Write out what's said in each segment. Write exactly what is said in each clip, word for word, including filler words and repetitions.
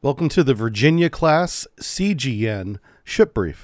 Welcome to the Virginia-class C G N ship brief.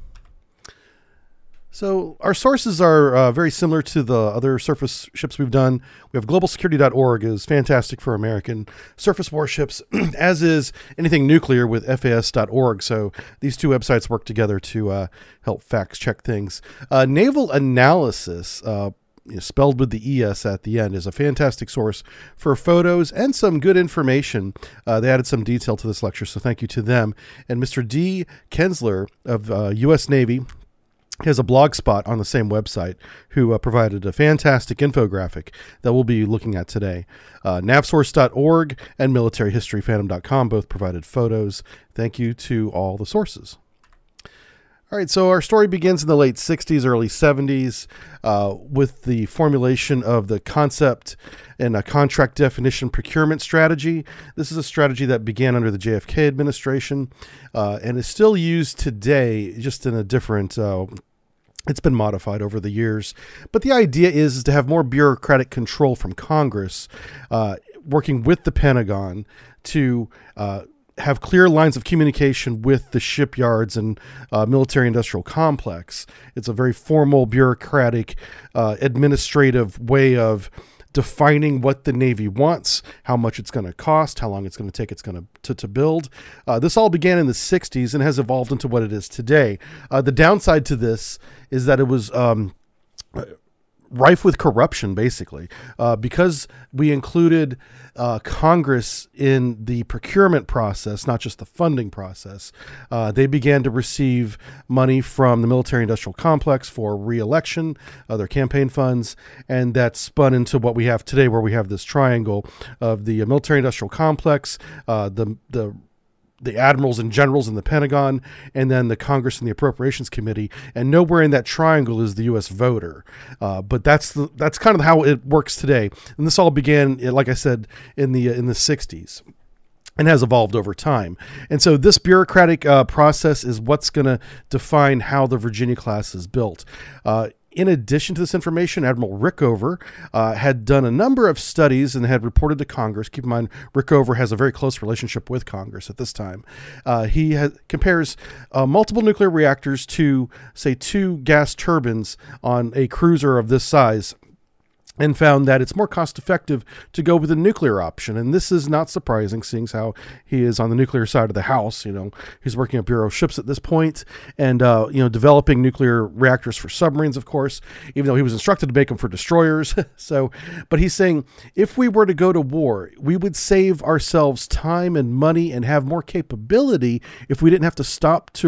So our sources are uh, very similar to the other surface ships we've done. We have global security dot org is fantastic for American surface warships, as is anything nuclear with F A S dot org. So these two websites work together to uh, help fact check things. Uh, Naval Analysis, uh, spelled with the E S at the end, is a fantastic source for photos and some good information. Uh, they added some detail to this lecture, so thank you to them. And Mister D. Kensler of uh, U S Navy has a blog spot on the same website who uh, provided a fantastic infographic that we'll be looking at today. Uh, navsource dot org and military history fandom dot com both provided photos. Thank you to all the sources. All right, so our story begins in the late sixties, early seventies, uh, with the formulation of the concept and a contract definition procurement strategy. This is a strategy that began under the J F K administration uh, and is still used today, just in a different, uh, it's been modified over the years. But the idea is, is to have more bureaucratic control from Congress, uh, working with the Pentagon to uh, have clear lines of communication with the shipyards and uh, military industrial complex. It's a very formal, bureaucratic, uh, administrative way of defining what the Navy wants, how much it's going to cost, how long it's going to take it's going to to build. Uh, this all began in the sixties and has evolved into what it is today. Uh, the downside to this is that it was um, rife with corruption, basically, uh, because we included uh, Congress in the procurement process, not just the funding process. Uh, they began to receive money from the military-industrial complex for re-election, other campaign funds, and that spun into what we have today, where we have this triangle of the military-industrial complex, uh, the the the admirals and generals in the Pentagon, and then the Congress and the Appropriations Committee. And nowhere in that triangle is the U S voter. Uh, but that's the, that's kind of how it works today. And this all began, like I said, in the in the sixties. And has evolved over time. And so this bureaucratic uh, process is what's going to define how the Virginia class is built. Uh, In addition to this information, Admiral Rickover uh, had done a number of studies and had reported to Congress. Keep in mind, Rickover has a very close relationship with Congress at this time. Uh, he has, compares uh, multiple nuclear reactors to, say, two gas turbines on a cruiser of this size, and found that it's more cost-effective to go with the nuclear option. And this is not surprising, seeing how he is on the nuclear side of the house. You know, he's working at Bureau of Ships at this point, and uh, you know, developing nuclear reactors for submarines, of course, even though he was instructed to make them for destroyers. So, but he's saying, if we were to go to war, we would save ourselves time and money and have more capability if we didn't have to stop to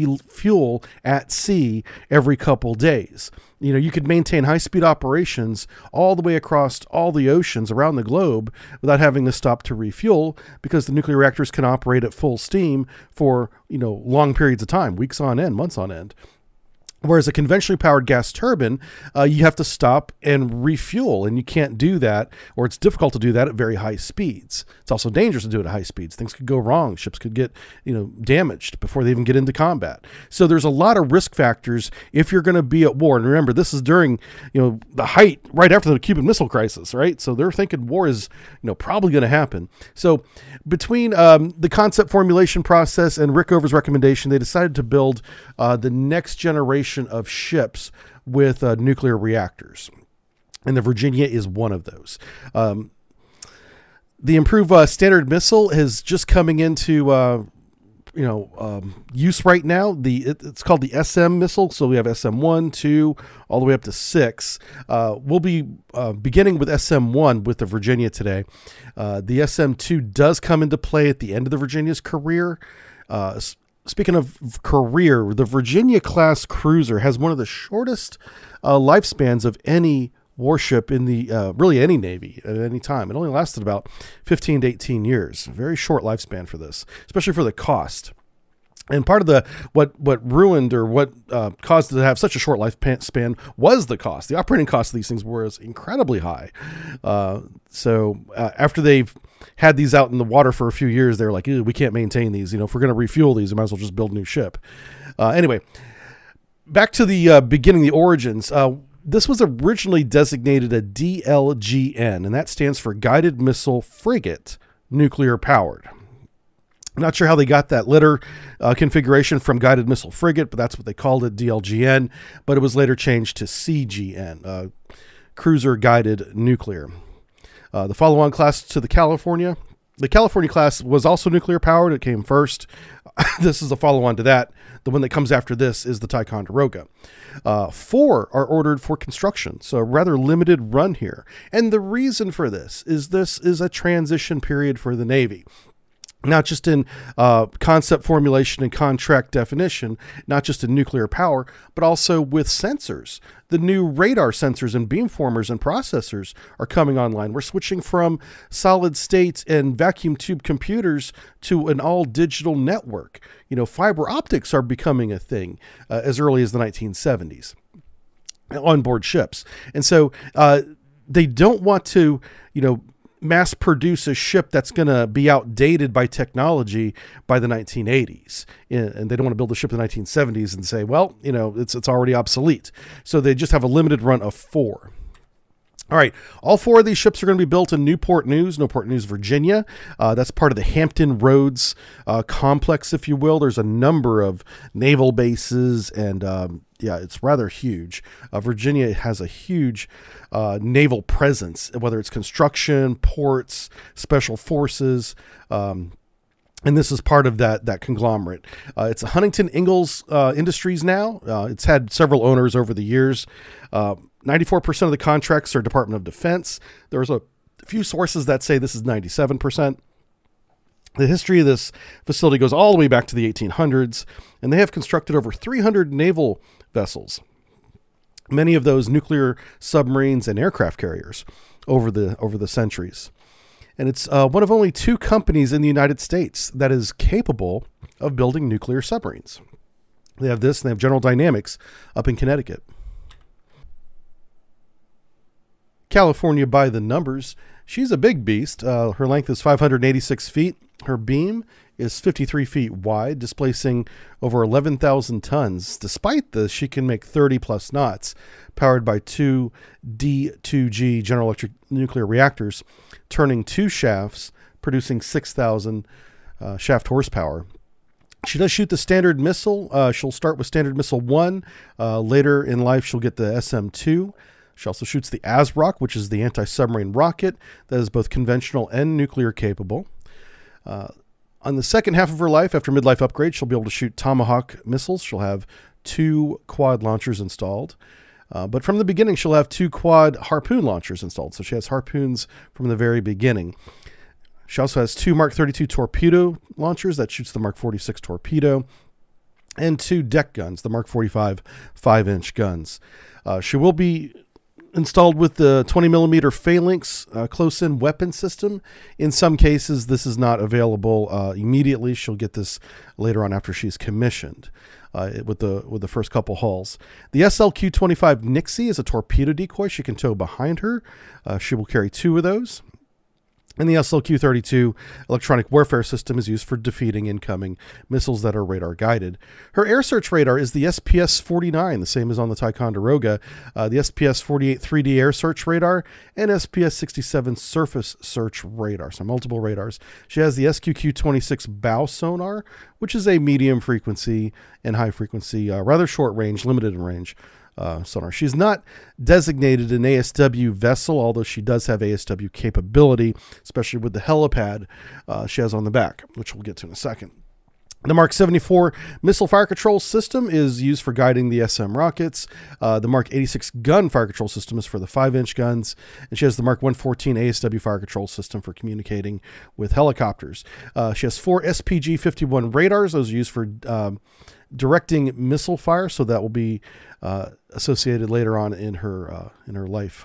refuel at sea every couple days. You know, you could maintain high-speed operations all the way across all the oceans around the globe without having to stop to refuel, because the nuclear reactors can operate at full steam for, you know, long periods of time, weeks on end, months on end. Whereas a conventionally powered gas turbine, uh, you have to stop and refuel, and you can't do that, or it's difficult to do that at very high speeds. It's also dangerous to do it at high speeds. Things could go wrong. Ships could get, you know, damaged before they even get into combat. So there's a lot of risk factors if you're going to be at war. And remember, this is during, you know, the height right after the Cuban Missile Crisis, right? So they're thinking war is, you know, probably going to happen. So between um, the concept formulation process and Rickover's recommendation, they decided to build uh, the next generation of ships with uh, nuclear reactors, and the Virginia is one of those. Um, the improved uh, Standard missile is just coming into uh, you know um, use right now. The it, it's called the S M missile. So we have S M one, two, all the way up to six. Uh, we'll be uh, beginning with S M one with the Virginia today. Uh, the S M two does come into play at the end of the Virginia's career. Uh, Speaking of career, the Virginia-class cruiser has one of the shortest uh, lifespans of any warship in the, uh, really any Navy at any time. It only lasted about fifteen to eighteen years. Very short lifespan for this, especially for the cost. And part of the what what ruined or what uh, caused it to have such a short lifespan was the cost. The operating cost of these things was incredibly high. Uh, so uh, after they've had these out in the water for a few years, they're like, we can't maintain these. You know, if we're going to refuel these, we might as well just build a new ship. Uh, anyway, back to the uh, beginning, the origins. Uh, this was originally designated a D L G N, and that stands for Guided Missile Frigate Nuclear Powered. I'm not sure how they got that litter uh, configuration from Guided Missile Frigate, but that's what they called it, D L G N. But it was later changed to C G N, uh, Cruiser Guided Nuclear. Uh, the follow-on class to the California. The California class was also nuclear powered. It came first. This is a follow-on to that. The one that comes after this is the Ticonderoga. Uh, four are ordered for construction, so a rather limited run here. And the reason for this is this is a transition period for the Navy. Not just in uh, concept formulation and contract definition, not just in nuclear power, but also with sensors. The new radar sensors and beamformers and processors are coming online. We're switching from solid state and vacuum tube computers to an all digital network. You know, fiber optics are becoming a thing uh, as early as the nineteen seventies on board ships. And so uh, they don't want to, you know, mass produce a ship that's going to be outdated by technology by the nineteen eighties. And they don't want to build a ship in the nineteen seventies and say, well, you know, it's, it's already obsolete. So they just have a limited run of four. All right, all four of these ships are going to be built in Newport News, Newport News, Virginia. Uh, that's part of the Hampton Roads uh, complex, if you will. There's a number of naval bases, and um, yeah, it's rather huge. Uh, Virginia has a huge uh, naval presence, whether it's construction, ports, special forces, um, and this is part of that that conglomerate. Uh, it's Huntington Ingalls uh, Industries now. Uh, it's had several owners over the years. Uh, ninety-four percent of the contracts are Department of Defense. There's a few sources that say this is ninety-seven percent. The history of this facility goes all the way back to the eighteen hundreds, and they have constructed over three hundred naval vessels, many of those nuclear submarines and aircraft carriers over the over the centuries. And it's uh, one of only two companies in the United States that is capable of building nuclear submarines. They have this, and they have General Dynamics up in Connecticut. California by the numbers. She's a big beast. Uh, her length is five hundred eighty-six feet. Her beam is fifty-three feet wide, displacing over eleven thousand tons. Despite this, she can make thirty plus knots, powered by two D two G General Electric nuclear reactors, turning two shafts, producing six thousand uh, shaft horsepower. She does shoot the Standard Missile. Uh, she'll start with Standard Missile one. Uh, later in life, she'll get the S M two. She also shoots the ASROC, which is the anti-submarine rocket that is both conventional and nuclear capable. Uh, on the second half of her life, after midlife upgrade, she'll be able to shoot Tomahawk missiles. She'll have two quad launchers installed. Uh, but from the beginning, she'll have two quad Harpoon launchers installed. So she has Harpoons from the very beginning. She also has two Mark thirty-two torpedo launchers that shoots the Mark forty-six torpedo, and two deck guns, the Mark forty-five five-inch guns. Uh, she will be installed with the twenty millimeter Phalanx uh, close-in weapon system. In some cases, this is not available uh, immediately. She'll get this later on after she's commissioned uh, with the with the first couple hulls. The S L Q twenty-five Nixie is a torpedo decoy she can tow behind her. Uh, she will carry two of those. And the S L Q thirty-two electronic warfare system is used for defeating incoming missiles that are radar guided. Her air search radar is the S P S forty-nine, the same as on the Ticonderoga, uh, the S P S forty-eight three D air search radar, and S P S sixty-seven surface search radar, so multiple radars. She has the S Q Q twenty-six bow sonar, which is a medium frequency and high frequency, uh, rather short range, limited in range. Uh, sonar. She's not designated an A S W vessel, although she does have A S W capability, especially with the helipad uh, she has on the back, which we'll get to in a second. The Mark seventy-four missile fire control system is used for guiding the S M rockets. Uh, the Mark eighty-six gun fire control system is for the five-inch guns. And she has the Mark one fourteen A S W fire control system for communicating with helicopters. Uh, she has four S P G fifty-one radars. Those are used for um, directing missile fire, so that will be uh, associated later on in her uh, in her life.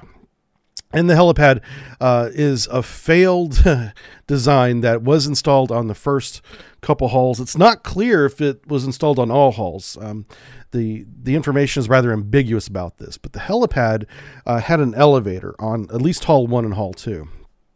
And the helipad uh, is a failed design that was installed on the first couple hulls. It's not clear if it was installed on all hulls. Um, the the information is rather ambiguous about this, but the helipad uh, had an elevator on at least hull one and hull two.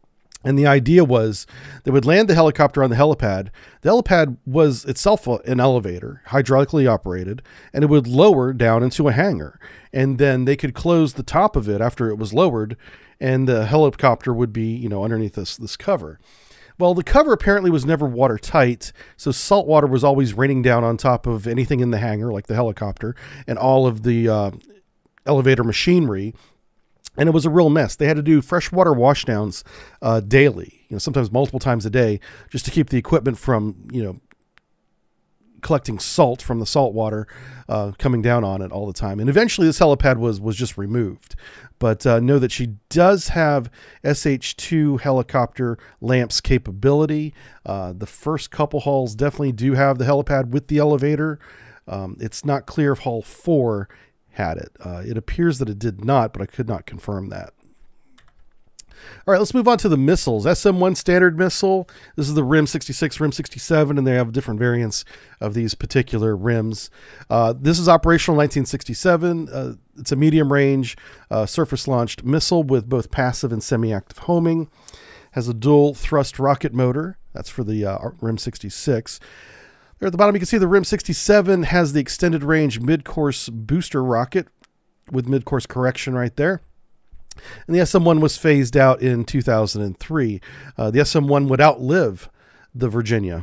And the idea was they would land the helicopter on the helipad. The helipad was itself an elevator, hydraulically operated, and it would lower down into a hangar. And then they could close the top of it after it was lowered, and the helicopter would be, you know, underneath this, this cover. Well, the cover apparently was never watertight, so salt water was always raining down on top of anything in the hangar, like the helicopter, and all of the uh, elevator machinery. And it was a real mess. They had to do freshwater washdowns uh, daily, you know, sometimes multiple times a day, just to keep the equipment from, you know, collecting salt from the salt water uh, coming down on it all the time. And eventually this helipad was was just removed. But uh, know that she does have S H two helicopter lamps capability. Uh, the first couple halls definitely do have the helipad with the elevator. Um, it's not clear if Hall four had it. Uh, it appears that it did not, but I could not confirm that. All right, let's move on to the missiles. S M one standard missile. This is the R I M sixty-six, R I M sixty-seven, and they have different variants of these particular R I Ms. Uh, this is operational in nineteen sixty-seven. Uh, it's a medium-range uh, surface-launched missile with both passive and semi-active homing. Has a dual thrust rocket motor. That's for the uh, R I M sixty-six. There at the bottom, you can see the R I M sixty-seven has the extended range mid-course booster rocket with mid-course correction right there. And the S M one was phased out in two thousand three. Uh, the S M one would outlive the Virginia.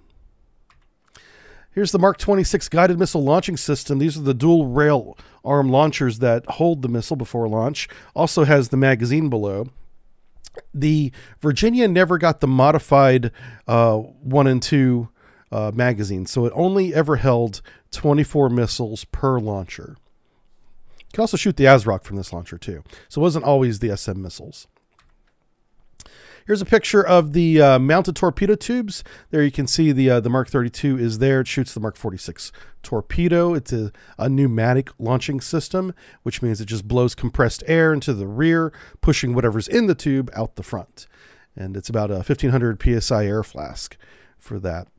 Here's the Mark twenty-six guided missile launching system. These are the dual rail arm launchers that hold the missile before launch. Also has the magazine below. The Virginia never got the modified uh, one and two Uh, magazine, so it only ever held twenty-four missiles per launcher. You can also shoot the ASROC from this launcher too, so it wasn't always the S M missiles. Here's a picture of the uh, mounted torpedo tubes. There you can see the uh, the Mark thirty-two is there. It shoots the Mark forty-six torpedo. It's a, a pneumatic launching system, which means it just blows compressed air into the rear, pushing whatever's in the tube out the front. And it's about a fifteen hundred P S I air flask for that.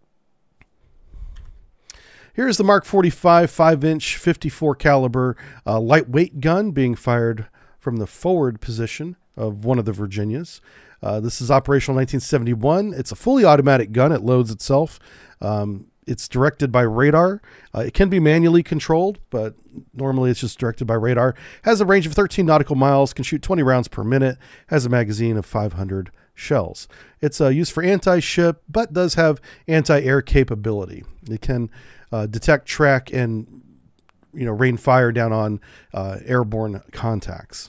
Here's the Mark forty-five five inch fifty-four caliber uh, lightweight gun being fired from the forward position of one of the Virginias. Uh, this is operational in nineteen seventy-one. It's a fully automatic gun. It loads itself. Um, it's directed by radar. Uh, it can be manually controlled, but normally it's just directed by radar. Has a range of thirteen nautical miles, can shoot twenty rounds per minute, has a magazine of five hundred shells. It's uh, used for anti-ship, but does have anti-air capability. It can uh, detect, track, and you know rain fire down on uh, airborne contacts.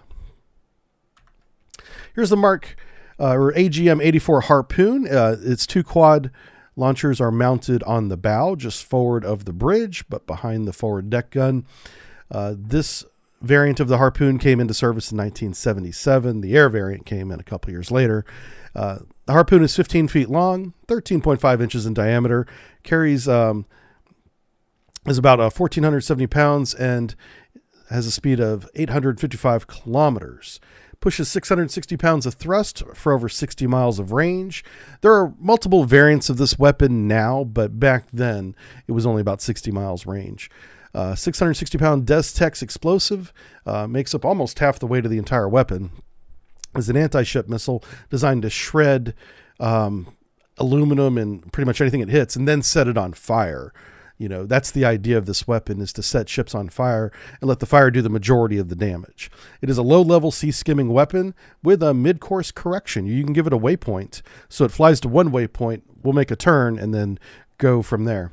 Here's the Mark uh, or A G M eighty-four Harpoon. Uh, its two quad launchers are mounted on the bow, just forward of the bridge, but behind the forward deck gun. Uh, this variant of the Harpoon came into service in nineteen seventy-seven. The air variant came in a couple years later. Uh, the Harpoon is fifteen feet long, thirteen point five inches in diameter, carries um, is about uh, one thousand four hundred seventy pounds, and has a speed of eight hundred fifty-five kilometers. Pushes six hundred sixty pounds of thrust for over sixty miles of range. There are multiple variants of this weapon now, but back then it was only about sixty miles range. Uh, six hundred sixty pound Des-Tex explosive uh, makes up almost half the weight of the entire weapon. It's an anti-ship missile designed to shred um, aluminum and pretty much anything it hits and then set it on fire. You know, that's the idea of this weapon, is to set ships on fire and let the fire do the majority of the damage. It is a low-level sea-skimming weapon with a mid-course correction. You can give it a waypoint. So it flies to one waypoint, will make a turn, and then go from there.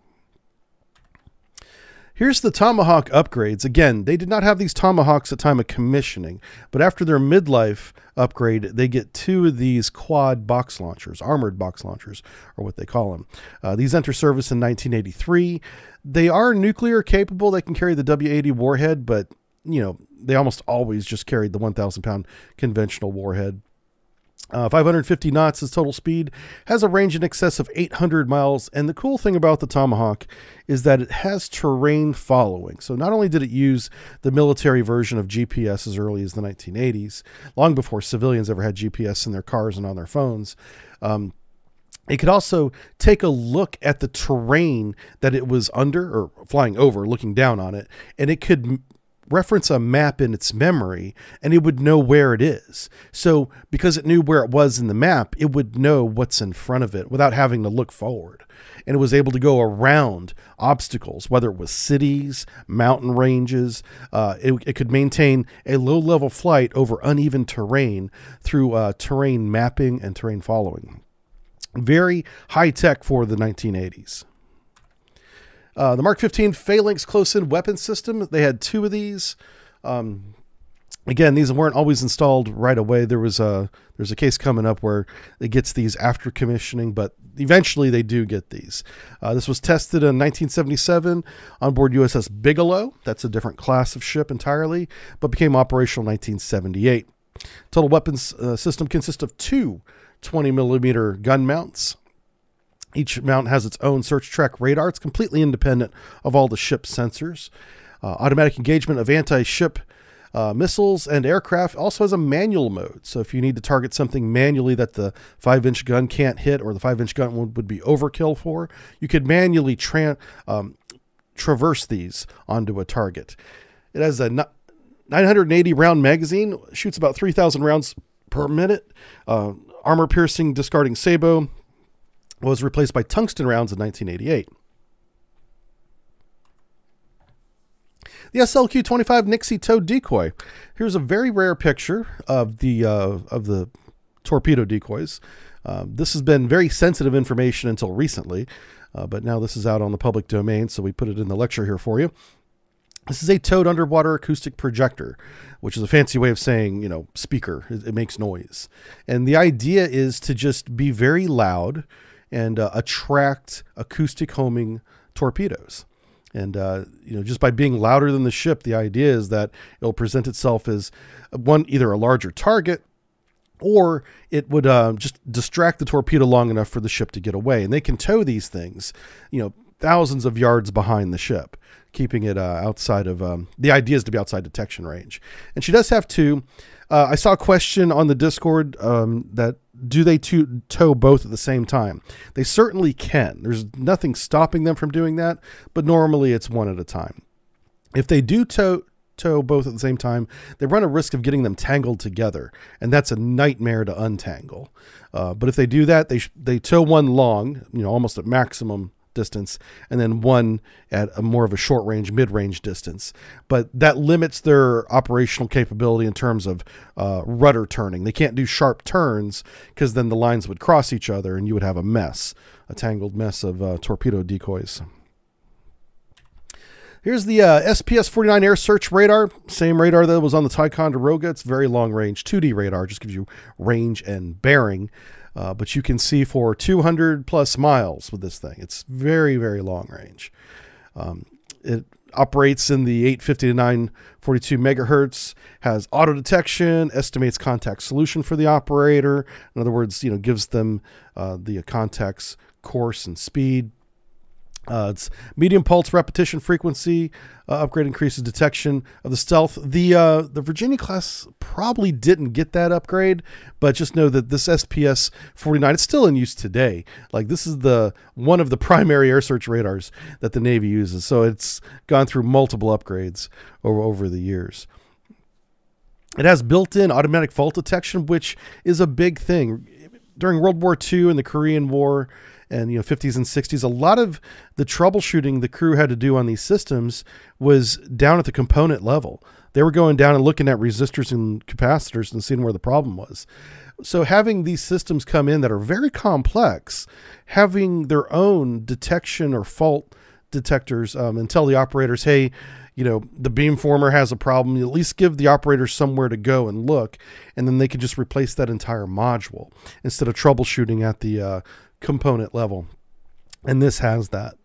Here's the Tomahawk upgrades. Again, they did not have these Tomahawks at time of commissioning, but after their midlife upgrade, they get two of these quad box launchers, armored box launchers, or what they call them. Uh, these enter service in nineteen eighty-three. They are nuclear capable. They can carry the W eighty warhead, but you know they almost always just carried the one thousand pound conventional warhead. Uh, five hundred fifty knots is total speed, has a range in excess of eight hundred miles, and the cool thing about the Tomahawk is that it has terrain following. So not only did it use the military version of G P S as early as the nineteen eighties, long before civilians ever had G P S in their cars and on their phones, um, it could also take a look at the terrain that it was under, or flying over, looking down on it, and it could reference a map in its memory and it would know where it is. So because it knew where it was in the map, it would know what's in front of it without having to look forward. And it was able to go around obstacles, whether it was cities, mountain ranges. Uh, it, it could maintain a low-level flight over uneven terrain through uh, terrain mapping and terrain following. Very high tech for the nineteen eighties. Uh, the Mark fifteen Phalanx close-in weapon system, they had two of these. Um, again, these weren't always installed right away. There was a there's a case coming up where it gets these after commissioning, but eventually they do get these. Uh, this was tested in nineteen seventy-seven on board U S S Bigelow. That's a different class of ship entirely, but became operational in nineteen seventy-eight. Total weapons uh, system consists of two twenty millimeter gun mounts. Each mount has its own search track radar. It's completely independent of all the ship's sensors. Uh, automatic engagement of anti-ship uh, missiles and aircraft. Also has a manual mode. So if you need to target something manually that the five inch gun can't hit, or the five inch gun would, would be overkill for, you could manually tra- um, traverse these onto a target. It has a nine hundred eighty round magazine, shoots about three thousand rounds per minute. Uh, armor-piercing discarding sabot was replaced by tungsten rounds in nineteen eighty-eight. The S L Q twenty-five Nixie tow decoy. Here's a very rare picture of the uh, of the torpedo decoys. Uh, this has been very sensitive information until recently, uh, but now this is out on the public domain, so we put it in the lecture here for you. This is a towed underwater acoustic projector, which is a fancy way of saying, you know, speaker. It, it makes noise. And the idea is to just be very loud and uh, attract acoustic homing torpedoes. And, uh, you know, just by being louder than the ship, the idea is that it'll present itself as one, either a larger target, or it would uh, just distract the torpedo long enough for the ship to get away. And they can tow these things, you know, thousands of yards behind the ship, keeping it uh, outside of, um, the idea is to be outside detection range. And she does have two. Uh, I saw a question on the Discord um, that do they to- tow both at the same time? They certainly can. There's nothing stopping them from doing that, but normally it's one at a time. If they do tow, tow both at the same time, they run a risk of getting them tangled together, and that's a nightmare to untangle. Uh, but if they do that, they sh- they tow one long, you know, almost at maximum distance, and then one at a more of a short range, mid range distance. But that limits their operational capability in terms of uh, rudder turning. They can't do sharp turns because then the lines would cross each other and you would have a mess, a tangled mess of uh, torpedo decoys. Here's the uh, S P S forty-nine Air Search Radar. Same radar that was on the Ticonderoga. It's very long range, two D radar, just gives you range and bearing. Uh, but you can see for two hundred plus miles with this thing. It's very, very long range. Um, it operates in the eight fifty to nine forty-two megahertz, has auto detection, estimates contact solution for the operator. In other words, you know, gives them uh, the contact's course and speed. Uh, it's medium pulse repetition frequency. Uh, upgrade increases detection of the stealth. The uh, the Virginia class probably didn't get that upgrade, but just know that this S P S forty-nine is still in use today. Like, this is the one of the primary air search radars that the Navy uses, so it's gone through multiple upgrades over over the years. It has built-in automatic fault detection, which is a big thing. During World War Two and the Korean War, and, you know, fifties and sixties, a lot of the troubleshooting the crew had to do on these systems was down at the component level. They were going down and looking at resistors and capacitors and seeing where the problem was. So having these systems come in that are very complex, having their own detection or fault detectors, um, and tell the operators, hey, you know, the beamformer has a problem, you at least give the operators somewhere to go and look, and then they can just replace that entire module instead of troubleshooting at the uh, component level. And this has that.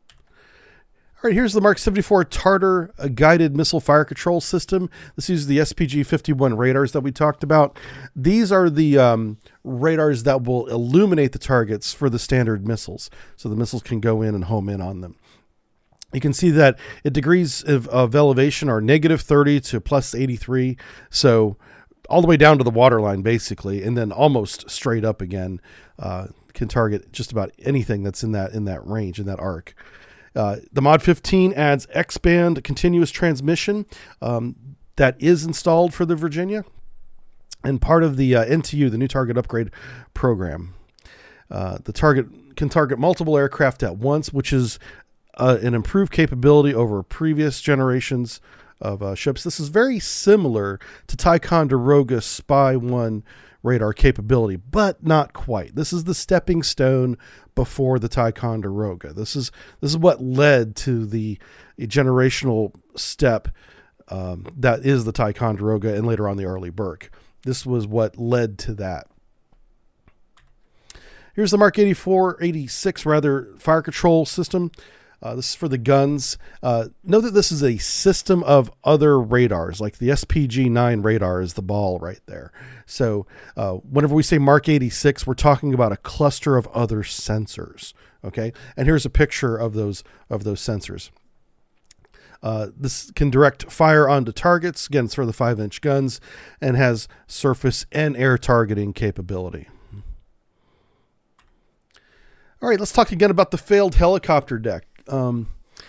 All right, here's the Mark seventy-four Tartar a guided missile fire control system. This uses the S P G fifty-one radars that we talked about. These are the um, radars that will illuminate the targets for the standard missiles, so the missiles can go in and home in on them. You can see that it degrees of, of elevation are negative thirty to plus eighty-three, so all the way down to the waterline basically, and then almost straight up again. Uh, can target just about anything that's in that in that range, in that arc. Uh, the Mod fifteen adds X-band continuous transmission um, that is installed for the Virginia and part of the uh, N T U, the new target upgrade program. Uh, the target can target multiple aircraft at once, which is uh, an improved capability over previous generations of uh, ships. This is very similar to Ticonderoga Spy one radar capability, but not quite. This is the stepping stone before the Ticonderoga. This is this is what led to the generational step um, that is the Ticonderoga and later on the Arleigh Burke. This was what led to that. Here's the Mark eighty-four, eighty-six rather fire control system. Uh, this is for the guns. Uh, know that this is a system of other radars, like the S P G nine radar is the ball right there. So uh, whenever we say Mark eighty-six, we're talking about a cluster of other sensors. Okay, and here's a picture of those of those sensors. Uh, this can direct fire onto targets. Again, it's for the five-inch guns and has surface and air targeting capability. All right, let's talk again about the failed helicopter deck. Um,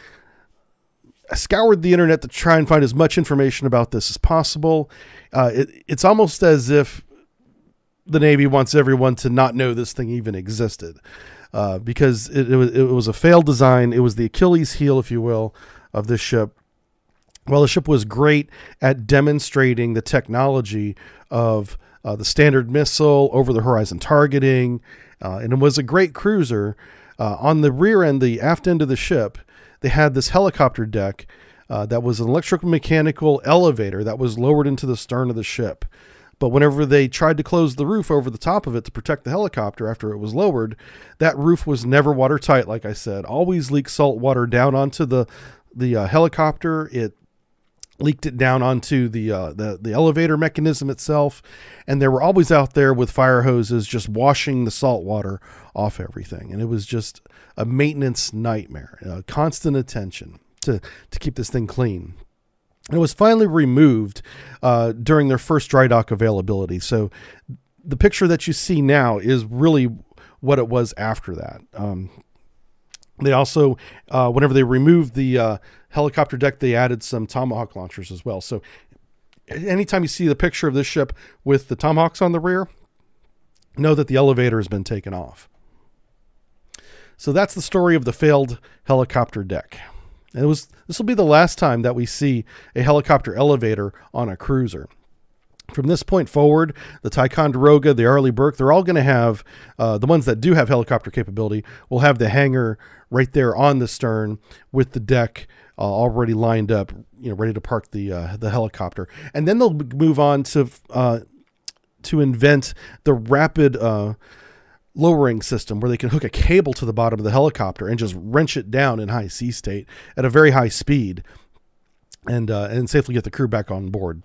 I scoured the internet to try and find as much information about this as possible. Uh, it, it's almost as if the Navy wants everyone to not know this thing even existed, uh, because it, it, was, it was a failed design. It was the Achilles heel, if you will, of this ship. Well, the ship was great at demonstrating the technology of uh, the Standard Missile, over-the-horizon targeting, uh, and it was a great cruiser. Uh, on the rear end, the aft end of the ship, they had this helicopter deck uh, that was an electrical mechanical elevator that was lowered into the stern of the ship. But whenever they tried to close the roof over the top of it to protect the helicopter after it was lowered, that roof was never watertight, like I said. Always leaked salt water down onto the, the uh, helicopter. It leaked it down onto the, uh, the the elevator mechanism itself, and they were always out there with fire hoses just washing the salt water off everything. And it was just a maintenance nightmare, uh, constant attention to, to keep this thing clean. And it was finally removed uh, during their first dry dock availability. So the picture that you see now is really what it was after that. Um, They also, uh, whenever they removed the uh, helicopter deck, they added some Tomahawk launchers as well. So anytime you see the picture of this ship with the Tomahawks on the rear, know that the elevator has been taken off. So that's the story of the failed helicopter deck. And it was, this will be the last time that we see a helicopter elevator on a cruiser. From this point forward, the Ticonderoga, the Arleigh Burke, they're all going to have, uh, the ones that do have helicopter capability will have the hangar right there on the stern with the deck uh, already lined up, you know, ready to park the uh, the helicopter. And then they'll move on to uh, to invent the rapid uh, lowering system where they can hook a cable to the bottom of the helicopter and just wrench it down in high sea state at a very high speed and uh, and safely get the crew back on board.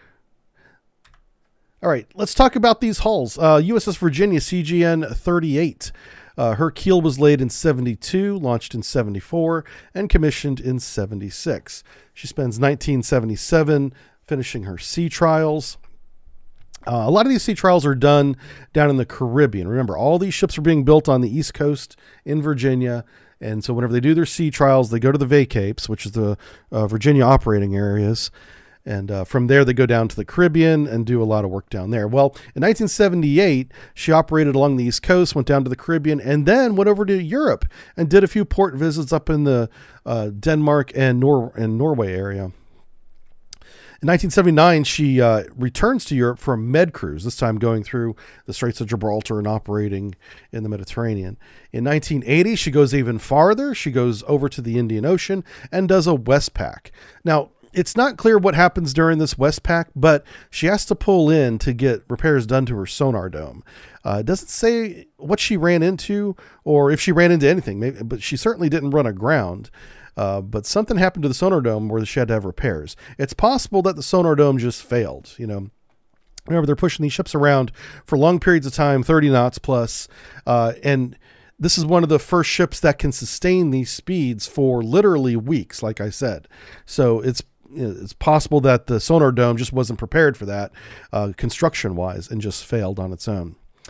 All right, let's talk about these hulls. Uh, U S S Virginia C G N thirty-eight. Uh, her keel was laid in seventy-two, launched in seventy-four, and commissioned in seventy-six. She spends nineteen seventy-seven finishing her sea trials. Uh, a lot of these sea trials are done down in the Caribbean. Remember, all these ships are being built on the East Coast in Virginia. And so whenever they do their sea trials, they go to the V A CAPES, which is the uh, Virginia operating areas. And uh, from there, they go down to the Caribbean and do a lot of work down there. Well, in nineteen seventy-eight, she operated along the East Coast, went down to the Caribbean, and then went over to Europe and did a few port visits up in the uh, Denmark and, Nor- and Norway area. In nineteen seventy-nine, she uh, returns to Europe for a med cruise, this time going through the Straits of Gibraltar and operating in the Mediterranean. In nineteen eighty, she goes even farther. She goes over to the Indian Ocean and does a Westpac. Now, it's not clear what happens during this Westpac, but she has to pull in to get repairs done to her sonar dome. Uh, it doesn't say what she ran into or if she ran into anything, maybe, but she certainly didn't run aground. Uh, but something happened to the sonar dome where she had to have repairs. It's possible that the sonar dome just failed. You know, remember, they're pushing these ships around for long periods of time, thirty knots plus, uh, and this is one of the first ships that can sustain these speeds for literally weeks, like I said. So it's it's possible that the sonar dome just wasn't prepared for that uh, construction-wise and just failed on its own.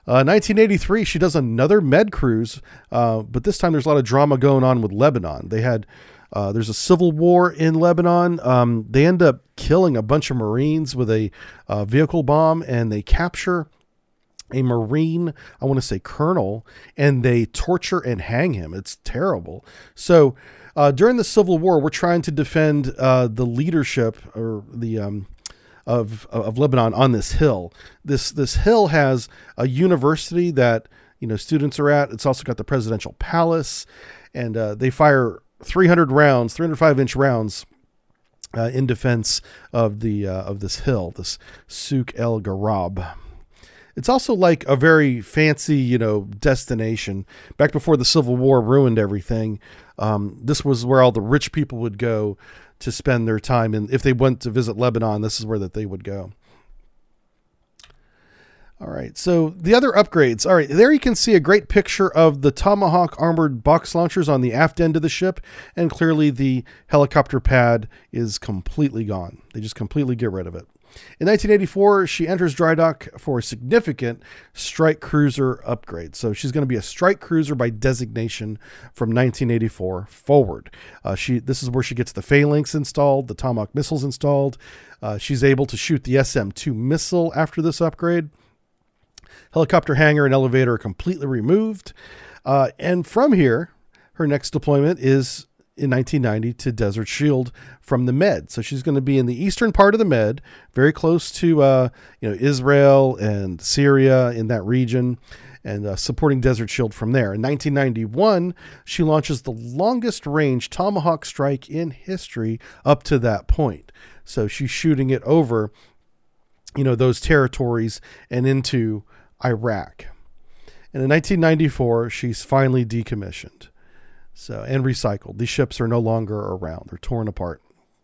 Uh, nineteen eighty-three, she does another med cruise, uh, but this time there's a lot of drama going on with Lebanon. They had uh, there's a civil war in Lebanon. Um, they end up killing a bunch of Marines with a uh, vehicle bomb, and they capture a Marine, I want to say colonel, and they torture and hang him. It's terrible. So uh, during the Civil War, we're trying to defend uh, the leadership or the um, of of Lebanon on this hill. This this hill has a university that you know students are at. It's also got the presidential palace, and uh, they fire three hundred rounds, three hundred five inch rounds uh, in defense of the uh, of this hill, this Souk El Garab. It's also like a very fancy, you know, destination. Back before the Civil War ruined everything, um, this was where all the rich people would go to spend their time. And if they went to visit Lebanon, this is where that they would go. All right, so the other upgrades. All right, there you can see a great picture of the Tomahawk armored box launchers on the aft end of the ship, and clearly the helicopter pad is completely gone. They just completely get rid of it. In nineteen eighty-four, she enters dry dock for a significant strike cruiser upgrade. So she's going to be a strike cruiser by designation from nineteen eighty-four forward. Uh, she This is where she gets the phalanx installed, the Tomahawk missiles installed. Uh, she's able to shoot the S M two missile after this upgrade. Helicopter hangar and elevator are completely removed. Uh, and from here, her next deployment is in nineteen ninety to Desert Shield from the Med. So she's going to be in the eastern part of the Med, very close to uh, you know Israel and Syria in that region, and uh, supporting Desert Shield from there. In nineteen ninety-one, she launches the longest range Tomahawk strike in history up to that point. So she's shooting it over you know those territories and into Iraq. And in nineteen ninety-four, she's finally decommissioned. So, and recycled. These ships are no longer around. They're torn apart.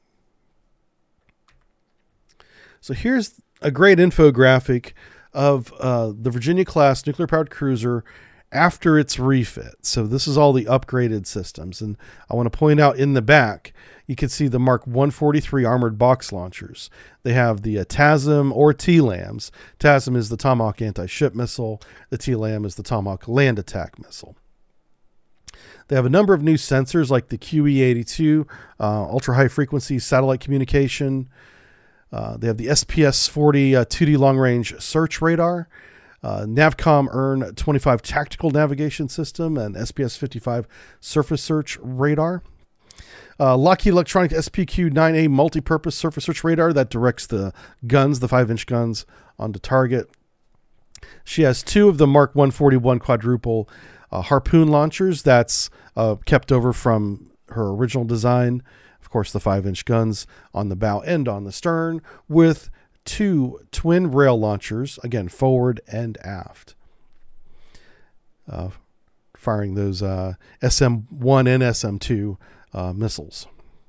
So here's a great infographic of uh, the Virginia-class nuclear-powered cruiser after its refit. So this is all the upgraded systems. And I want to point out in the back, you can see the Mark one forty-three armored box launchers. They have the uh, TASM or T LAMs. TASM is the Tomahawk anti-ship missile. The T LAM is the Tomahawk land attack missile. They have a number of new sensors like the Q E eighty-two, uh, ultra-high frequency satellite communication. Uh, they have the S P S forty uh, two D long-range search radar, uh, Navcom E A R N twenty-five tactical navigation system, and S P S fifty-five surface search radar. Uh, Lockheed Electronic S P Q nine A multi-purpose surface search radar that directs the guns, the five inch guns, onto target. She has two of the Mark one forty-one quadruple Uh, harpoon launchers that's uh, kept over from her original design. Of course, the five inch guns on the bow and on the stern, with two twin rail launchers, again, forward and aft. Uh, firing those uh, S M one and S M two uh, missiles.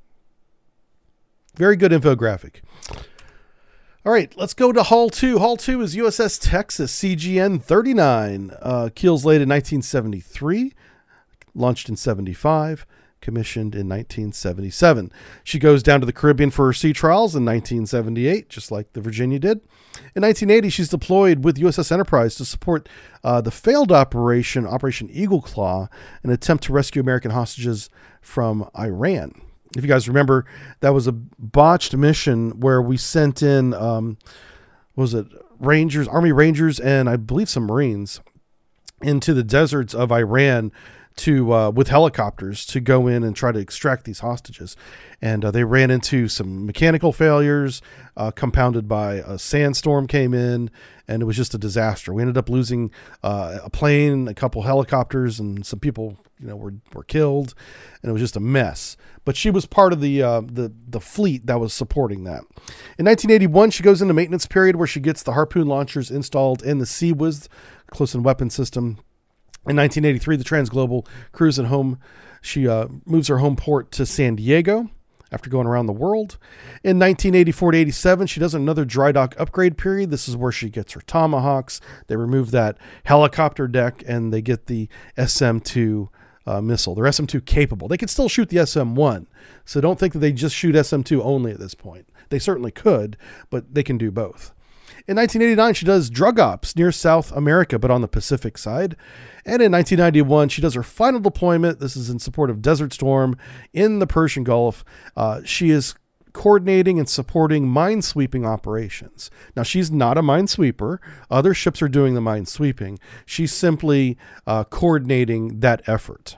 Very good infographic. All right, let's go to Hull two. Hull two is U S S Texas C G N thirty-nine. Uh, keels laid in nineteen seventy-three, launched in seventy-five, commissioned in nineteen seventy-seven. She goes down to the Caribbean for her sea trials in nineteen seventy-eight, just like the Virginia did. In nineteen eighty, she's deployed with U S S Enterprise to support uh, the failed operation, Operation Eagle Claw, an attempt to rescue American hostages from Iran. If you guys remember, that was a botched mission where we sent in, um, what was it, Rangers, Army Rangers, and I believe some Marines into the deserts of Iran to uh, with helicopters to go in and try to extract these hostages. And uh, they ran into some mechanical failures, uh, compounded by a sandstorm came in, and it was just a disaster. We ended up losing uh, a plane, a couple helicopters, and some people, you know, were were killed, and it was just a mess. But she was part of the uh, the the fleet that was supporting that. In nineteen eighty-one, she goes into maintenance period where she gets the harpoon launchers installed in the Sea-Wiz close-in weapon system. In nineteen eighty-three, the Transglobal cruise and home, she uh, moves her home port to San Diego after going around the world. In nineteen eighty-four to eighty-seven, she does another dry dock upgrade period. This is where she gets her Tomahawks. They remove that helicopter deck, and they get the S M two uh, missile. They're S M two capable. They can still shoot the S M one, so don't think that they just shoot S M two only at this point. They certainly could, but they can do both. In nineteen eighty-nine, she does drug ops near South America, but on the Pacific side. And in nineteen ninety-one, she does her final deployment. This is in support of Desert Storm in the Persian Gulf. Uh, she is coordinating and supporting minesweeping operations. Now, she's not a minesweeper. Other ships are doing the minesweeping. She's simply uh, coordinating that effort.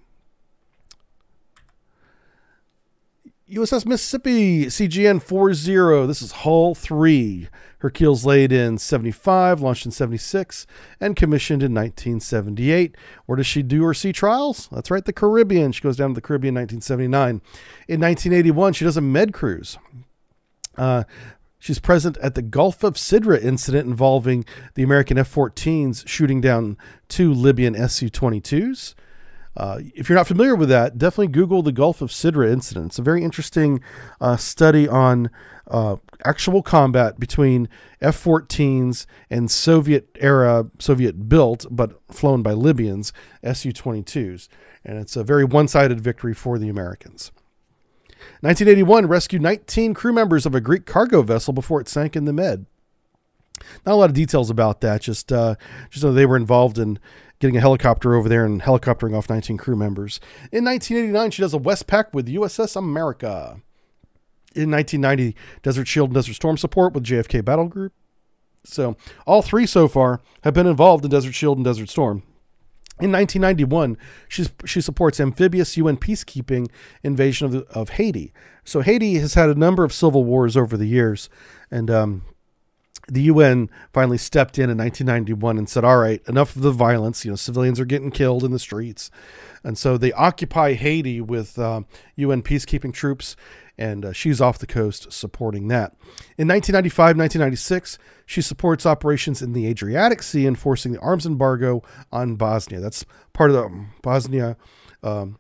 U S S Mississippi, C G N forty. This is Hull three. Her keel's laid in seventy-five, launched in seventy-six, and commissioned in nineteen seventy-eight. Where does she do her sea trials? That's right, the Caribbean. She goes down to the Caribbean in nineteen seventy-nine. In nineteen eighty-one, she does a med cruise. Uh, she's present at the Gulf of Sidra incident involving the American F fourteens shooting down two Libyan S U twenty-twos. Uh, if you're not familiar with that, definitely Google the Gulf of Sidra incident. It's a very interesting uh, study on uh, actual combat between F fourteens and Soviet-era, Soviet-built, but flown by Libyans, S U twenty-twos. And it's a very one-sided victory for the Americans. nineteen eighty-one rescued nineteen crew members of a Greek cargo vessel before it sank in the Med. Not a lot of details about that, just, uh, just know they were involved in getting a helicopter over there and helicoptering off nineteen crew members. In nineteen eighty-nine, she does a Westpac with U S S America. In nineteen ninety, Desert Shield and Desert Storm support with J F K Battle Group. So all three so far have been involved in Desert Shield and Desert Storm. In nineteen ninety-one, she's, she supports amphibious U N peacekeeping invasion of, the, of Haiti. So Haiti has had a number of civil wars over the years, and um, the U N finally stepped in in nineteen ninety-one and said, all right, enough of the violence. You know, civilians are getting killed in the streets. And so they occupy Haiti with uh, U N peacekeeping troops, and uh, she's off the coast supporting that. In nineteen ninety-five, nineteen ninety-six, she supports operations in the Adriatic Sea, enforcing the arms embargo on Bosnia. That's part of the Bosnia um,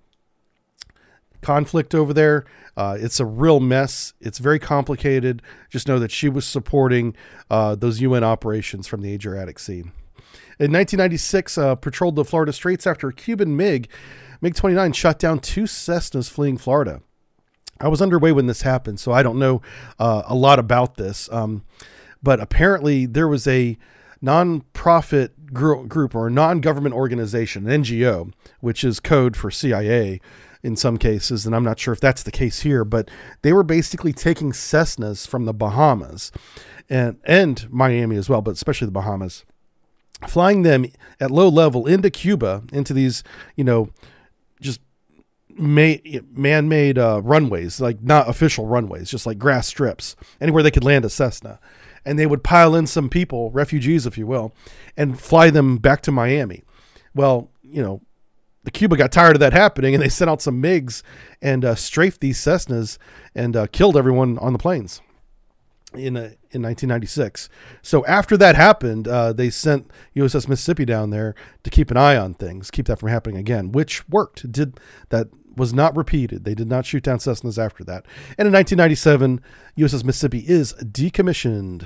conflict over there. Uh, it's a real mess. It's very complicated. Just know that she was supporting uh, those U N operations from the Adriatic Sea. In nineteen ninety-six, uh, patrolled the Florida Straits after a Cuban MiG, MiG twenty-nine, shot down two Cessnas fleeing Florida. I was underway when this happened, so I don't know uh, a lot about this. Um, but apparently there was a non-profit gr- group or a non-government organization, an N G O, which is code for C I A, in some cases, and I'm not sure if that's the case here, but they were basically taking Cessnas from the Bahamas and, and Miami as well, but especially the Bahamas, flying them at low level into Cuba, into these, you know, just ma- man-made uh, runways, like not official runways, just like grass strips, anywhere they could land a Cessna. And they would pile in some people, refugees, if you will, and fly them back to Miami. Well, you know, the Cuba got tired of that happening, and they sent out some MiGs and uh, strafed these Cessnas and uh, killed everyone on the planes in uh, in nineteen ninety-six. So after that happened, uh, they sent U S S Mississippi down there to keep an eye on things, keep that from happening again, which worked. Did that was not repeated. They did not shoot down Cessnas after that. And in nineteen ninety-seven, U S S Mississippi is decommissioned.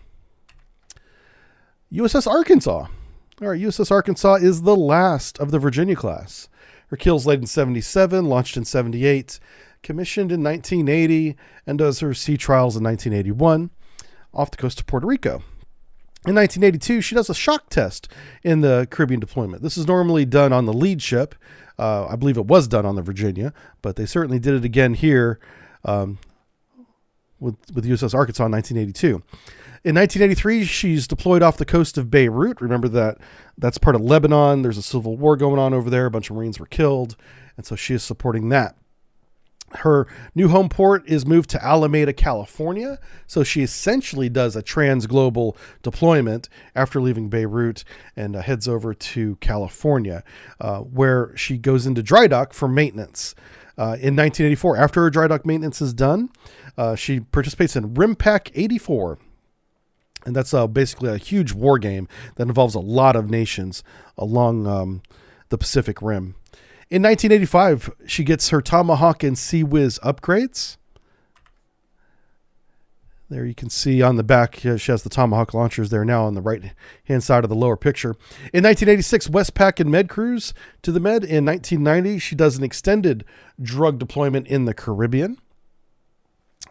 U S S Arkansas. All right, U S S Arkansas is the last of the Virginia class. Her keel's laid in seventy-seven, launched in seventy-eight, commissioned in nineteen eighty, and does her sea trials in nineteen eighty-one off the coast of Puerto Rico. In nineteen eighty-two, she does a shock test in the Caribbean deployment. This is normally done on the lead ship. Uh, I believe it was done on the Virginia, but they certainly did it again here um, with, with U S S Arkansas in nineteen eighty-two. In nineteen eighty-three, she's deployed off the coast of Beirut. Remember that that's part of Lebanon. There's a civil war going on over there. A bunch of Marines were killed, and so she is supporting that. Her new home port is moved to Alameda, California. So she essentially does a trans-global deployment after leaving Beirut and uh, heads over to California, uh, where she goes into dry dock for maintenance. Uh, in nineteen eighty-four, after her dry dock maintenance is done, uh, she participates in RIMPAC eighty-four. And that's uh, basically a huge war game that involves a lot of nations along um, the Pacific Rim. In nineteen eighty-five, she gets her Tomahawk and Sea Whiz upgrades. There you can see on the back, uh, she has the Tomahawk launchers there now on the right-hand side of the lower picture. In nineteen eighty-six, Westpac and Med Cruise to the Med. In nineteen ninety, she does an extended drug deployment in the Caribbean.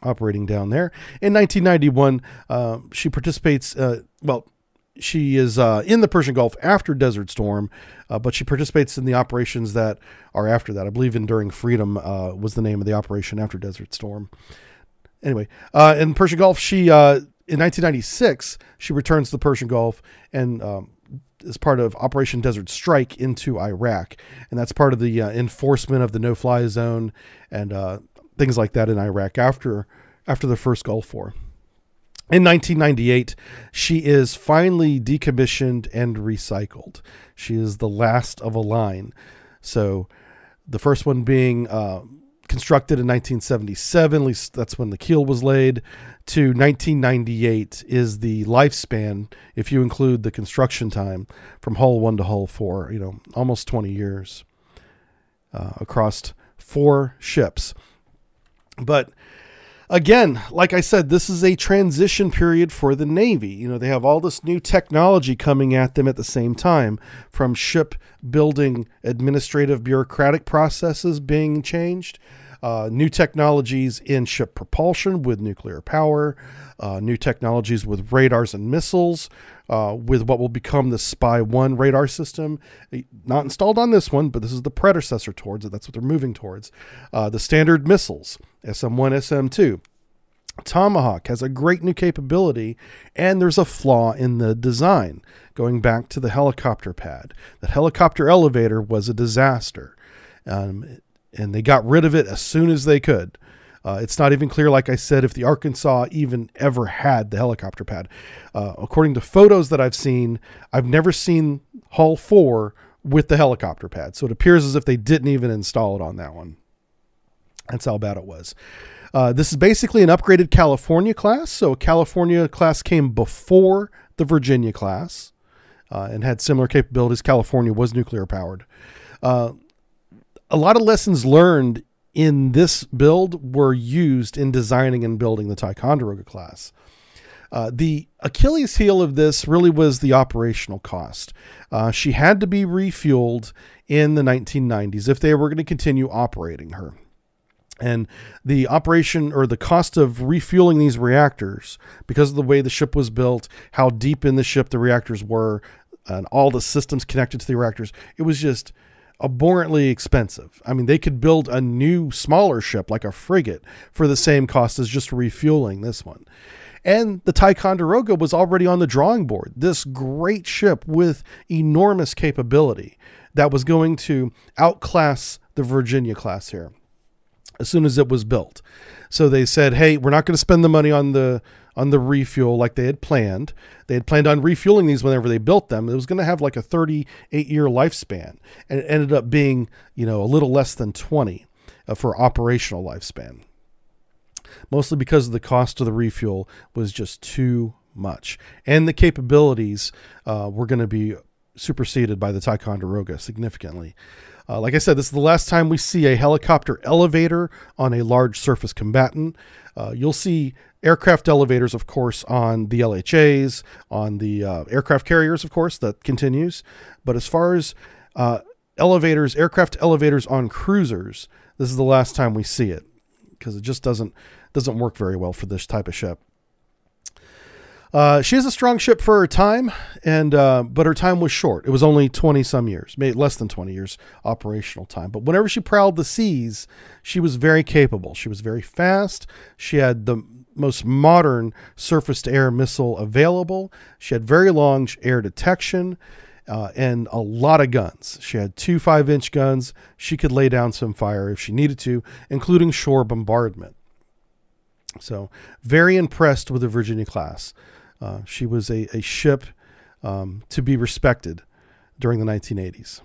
operating down there. In nineteen ninety-one, uh, she participates, uh, well, she is uh, in the Persian Gulf after Desert Storm, uh, but she participates in the operations that are after that. I believe Enduring Freedom uh, was the name of the operation after Desert Storm. Anyway, uh, in Persian Gulf, she uh, in nineteen ninety-six, she returns to the Persian Gulf and um, is part of Operation Desert Strike into Iraq. And that's part of the uh, enforcement of the no-fly zone and uh, things like that in Iraq after after the first Gulf War. In nineteen ninety-eight, she is finally decommissioned and recycled. She is the last of a line. So the first one being uh, constructed in nineteen seventy-seven, at least that's when the keel was laid, to nineteen ninety-eight is the lifespan, if you include the construction time, from hull one to hull four, you know, almost twenty years uh, across four ships. But again, like I said, this is a transition period for the Navy. You know, they have all this new technology coming at them at the same time, from ship building administrative bureaucratic processes being changed, uh, new technologies in ship propulsion with nuclear power, uh, new technologies with radars and missiles, uh, with what will become the Spy one radar system. Not installed on this one, but this is the predecessor towards it. That's what they're moving towards. Uh, the Standard missiles, S M one, S M two. Tomahawk has a great new capability, and there's a flaw in the design, going back to the helicopter pad. The helicopter elevator was a disaster, um, and they got rid of it as soon as they could. Uh, it's not even clear, like I said, if the Arkansas even ever had the helicopter pad. Uh, according to photos that I've seen, I've never seen Hull four with the helicopter pad, so it appears as if they didn't even install it on that one. That's how bad it was. Uh, this is basically an upgraded California class. So California class came before the Virginia class uh, and had similar capabilities. California was nuclear powered. Uh, a lot of lessons learned in this build were used in designing and building the Ticonderoga class. Uh, the Achilles heel of this really was the operational cost. Uh, she had to be refueled in the nineteen nineties if they were going to continue operating her. And the operation or the cost of refueling these reactors, because of the way the ship was built, how deep in the ship the reactors were, and all the systems connected to the reactors, it was just abhorrently expensive. I mean, they could build a new, smaller ship like a frigate for the same cost as just refueling this one. And the Ticonderoga was already on the drawing board. This great ship with enormous capability that was going to outclass the Virginia class here as soon as it was built. So they said, hey, we're not going to spend the money on the on the refuel like they had planned. They had planned on refueling these whenever they built them. It was going to have like a thirty-eight year lifespan, and it ended up being, you know, a little less than twenty uh, for operational lifespan. Mostly because the cost of the refuel was just too much. And the capabilities uh, were going to be superseded by the Ticonderoga significantly. Uh, like I said, this is the last time we see a helicopter elevator on a large surface combatant. Uh, you'll see aircraft elevators, of course, on the L H As, on the uh, aircraft carriers, of course, that continues. But as far as uh, elevators, aircraft elevators on cruisers, this is the last time we see it, because it just doesn't doesn't work very well for this type of ship. Uh, she is a strong ship for her time, and uh, but her time was short. It was only twenty some years, maybe less than twenty years operational time. But whenever she prowled the seas, she was very capable. She was very fast. She had the most modern surface-to-air missile available. She had very long air detection uh, and a lot of guns. She had two five-inch guns. She could lay down some fire if she needed to, including shore bombardment. So very impressed with the Virginia class. Uh, she was a, a ship um, to be respected during the nineteen eighties.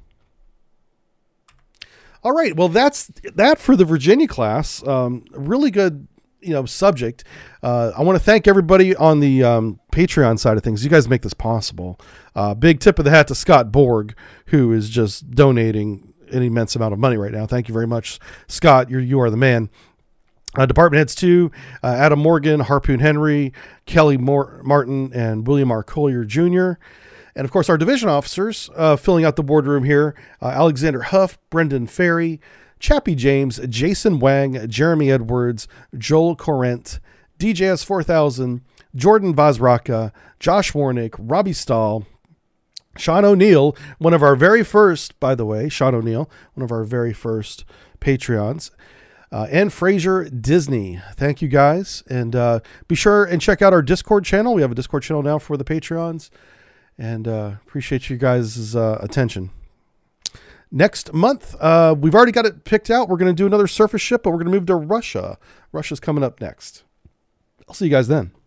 All right, well, that's that for the Virginia class. Um, really good, you know, subject. Uh, I want to thank everybody on the um, Patreon side of things. You guys make this possible. Uh, big tip of the hat to Scott Borg, who is just donating an immense amount of money right now. Thank you very much, Scott. You're, you are the man. Uh, department heads too, uh, Adam Morgan, Harpoon Henry, Kelly Mor- Martin, and William R. Collier Junior And of course, our division officers uh, filling out the boardroom here, uh, Alexander Huff, Brendan Ferry, Chappie James, Jason Wang, Jeremy Edwards, Joel Corrent, D J S four thousand, Jordan Vazraka, Josh Warnick, Robbie Stahl, Sean O'Neill, one of our very first, by the way, Sean O'Neill, one of our very first Patreons, uh, and Fraser Disney. Thank you guys. And uh, be sure and check out our Discord channel. We have a Discord channel now for the Patreons, and uh, appreciate you guys' uh, attention. Next month, uh, we've already got it picked out. We're going to do another surface ship, but we're going to move to Russia. Russia's coming up next. I'll see you guys then.